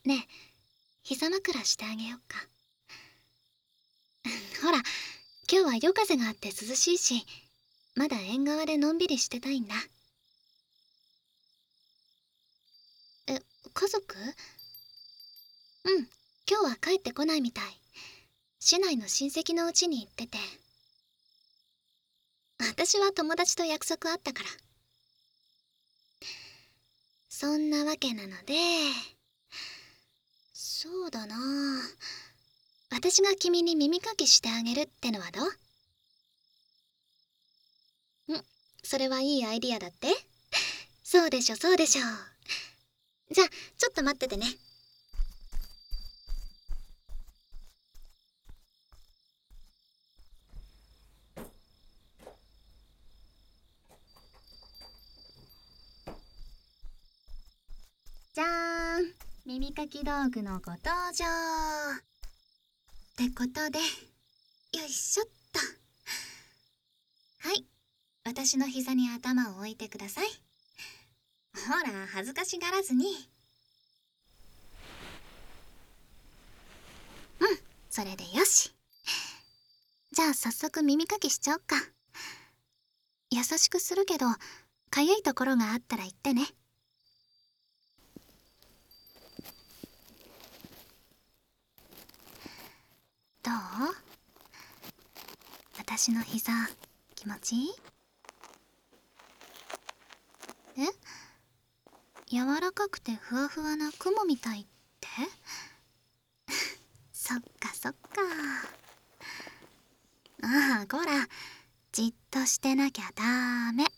ねえ、膝枕してあげようか。ほら、今日は夜風があって涼しいし、まだ縁側でのんびりしてたいんだ。え、家族？うん、今日は帰ってこないみたい。市内の親戚の家に行ってて。私は友達と約束あったから。そんなわけなので、そうだな。私が君に耳かきしてあげるってのはどう？それはいいアイディアだって？そうでしょ、そうでしょ。じゃあ、ちょっと待っててね。じゃーん。耳かき道具のご登場。ってことで、よいしょっと。はい。私の膝に頭を置いてください。ほら、恥ずかしがらずに。うん、それでよし。じゃあ早速耳かきしちゃおっか。優しくするけど、かゆいところがあったら言ってね。どう？私の膝、気持ちいい？え？柔らかくてふわふわな雲みたいって？そっかそっか。ああ、こら、じっとしてなきゃダメ。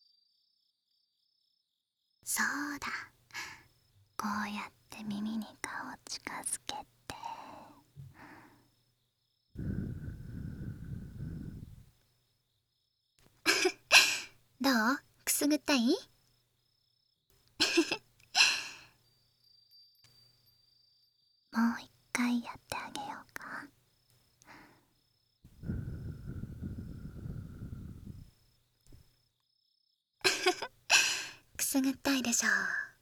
そうだ。こうやって耳に顔近づけて。どう？くすぐったい？もう一回やってあげようか。くすぐったいでしょ。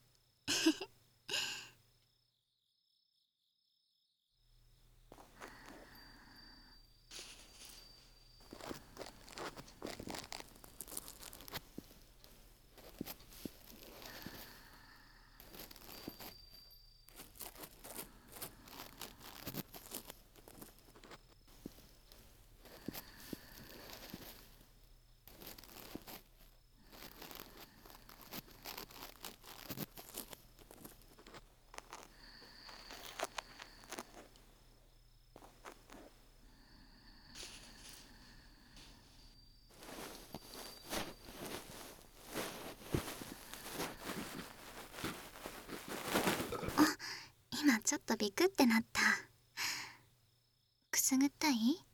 今ちょっとビクってなった。くすぐったい？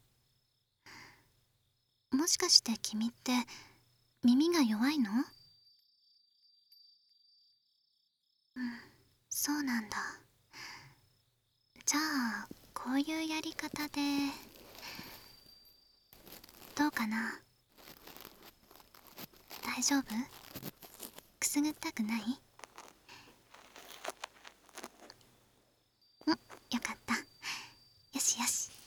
もしかして君って耳が弱いの？うん、そうなんだ。じゃあこういうやり方でどうかな？大丈夫？くすぐったくない？よかった。よしよし。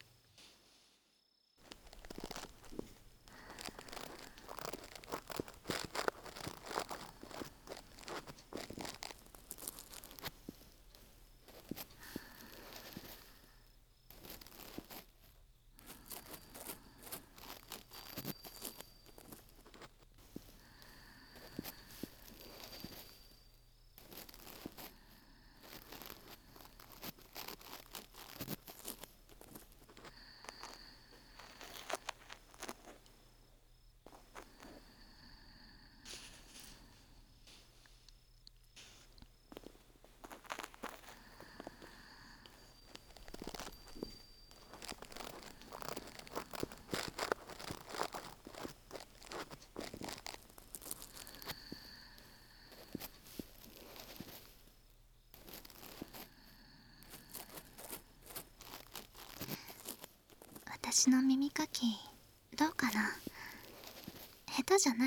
私の耳かきどうかな？下手じゃない？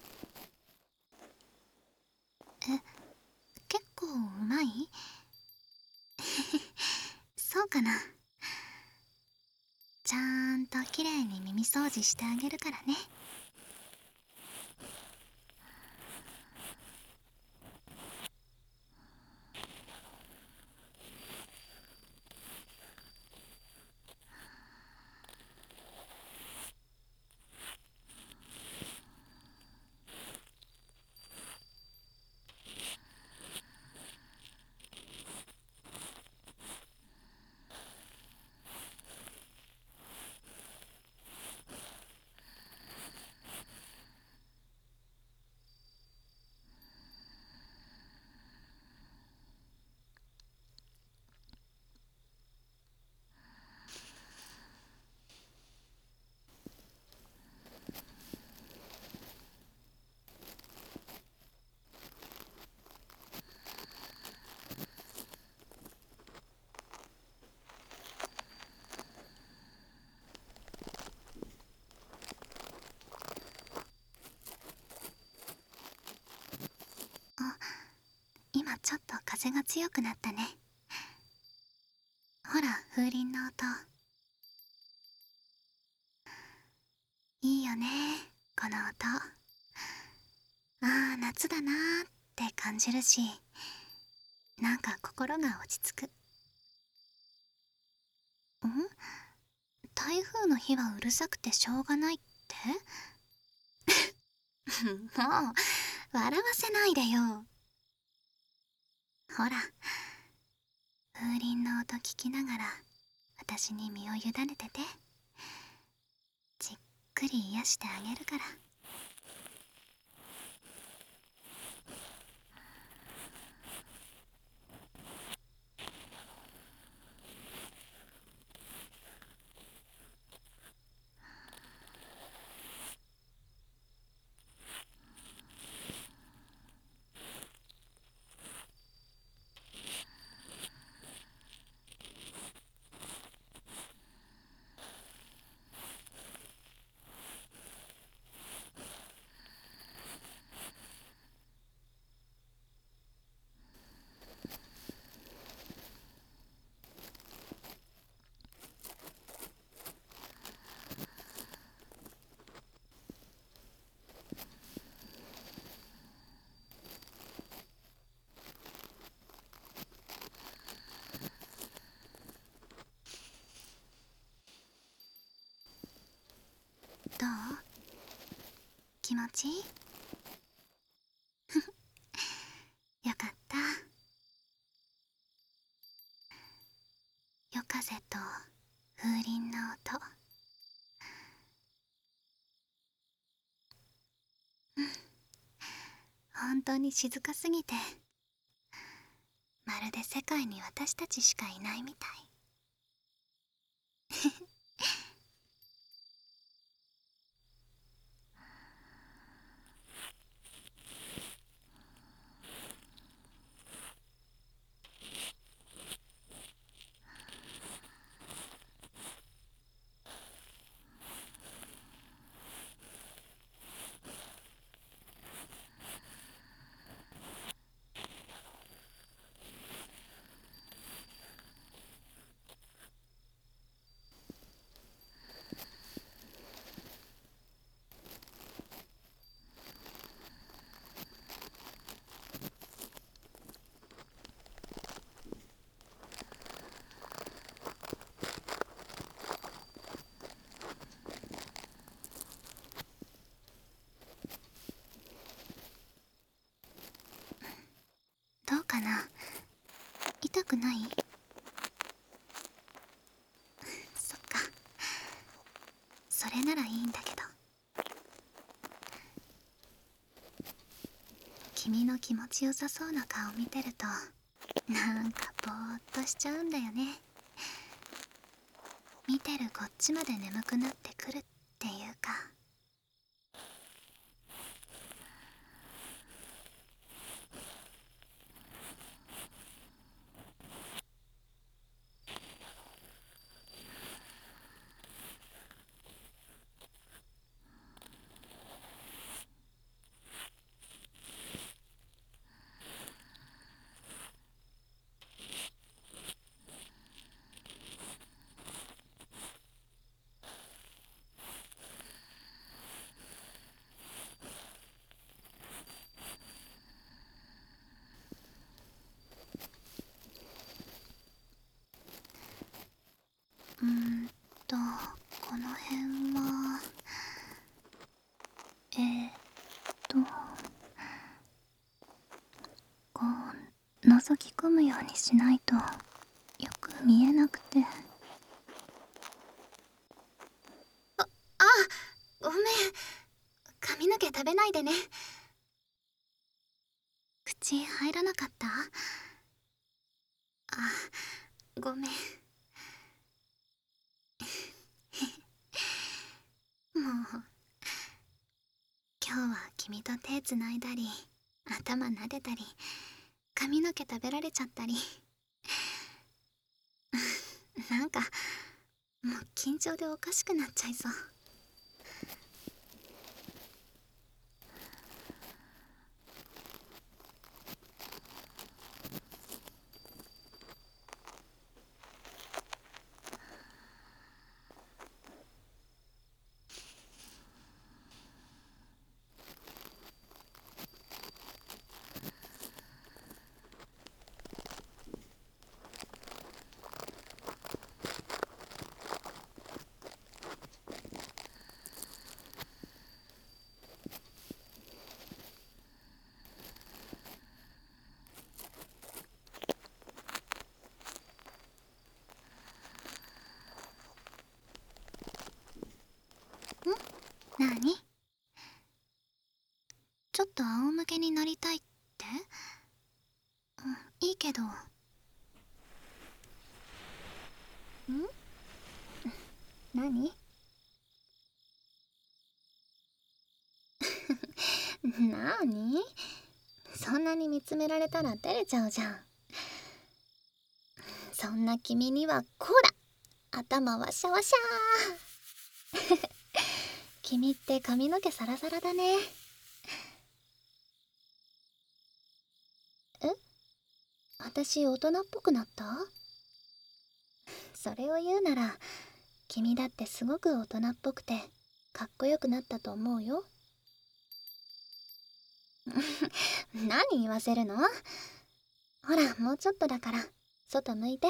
え、結構うまい？ 掃除してあげるからね。あ、今ちょっと風が強くなったね。ほら、風鈴の音。いいよね、この音。ああ、夏だなーって感じるし、なんか心が落ち着く。台風の日はうるさくてしょうがないって？もう、笑わせないでよ。ほら、風鈴の音聞きながら、私に身を委ねてて。じっくり癒してあげるから。どう？気持ちいい？よかった。夜風と風鈴の音。本当に静かすぎて、まるで世界に私たちしかいないみたい。どうかな？痛くない？そっか。それならいいんだけど。君の気持ちよさそうな顔見てると、なんかぼーっとしちゃうんだよね。見てるこっちまで眠くなってくるっていうか。 覗き込むようにしないとよく見えなくて。あ、ごめん。髪の毛食べないでね。口入らなかった？ごめん。もう今日は君と手つないだり、頭撫でたり、髪の毛食べられちゃったりなんかもう緊張でおかしくなっちゃいそう。なに？ちょっと仰向けになりたいって？いいけど。何？なに？そんなに見つめられたら照れちゃうじゃん。そんな君にはこら、頭ワシャワシャー君って髪の毛サラサラだね。え？私大人っぽくなった？それを言うなら君だってすごく大人っぽくてかっこよくなったと思うよ。何言わせるの？ほら、もうちょっとだから外向いて。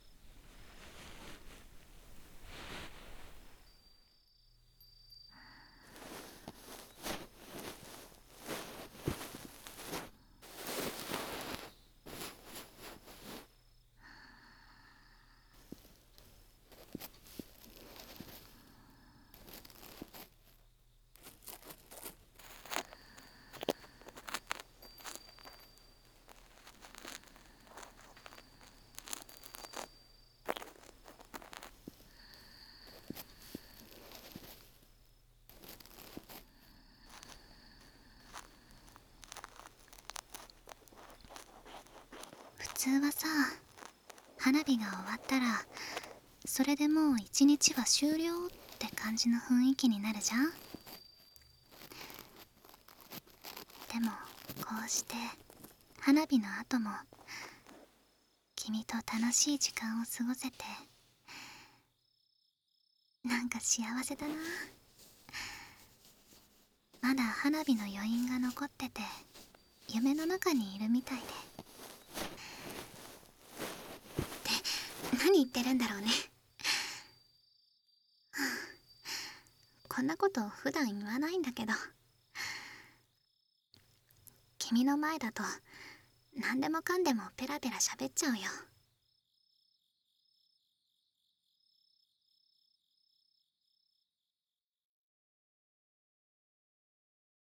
普通はさ、花火が終わったらそれでもう一日は終了って感じの雰囲気になるじゃん。でもこうして花火の後も君と楽しい時間を過ごせてなんか幸せだな。まだ花火の余韻が残ってて夢の中にいるみたいで。って何言ってるんだろうね。こんなこと普段言わないんだけど、君の前だと何でもかんでもペラペラ喋っちゃうよ。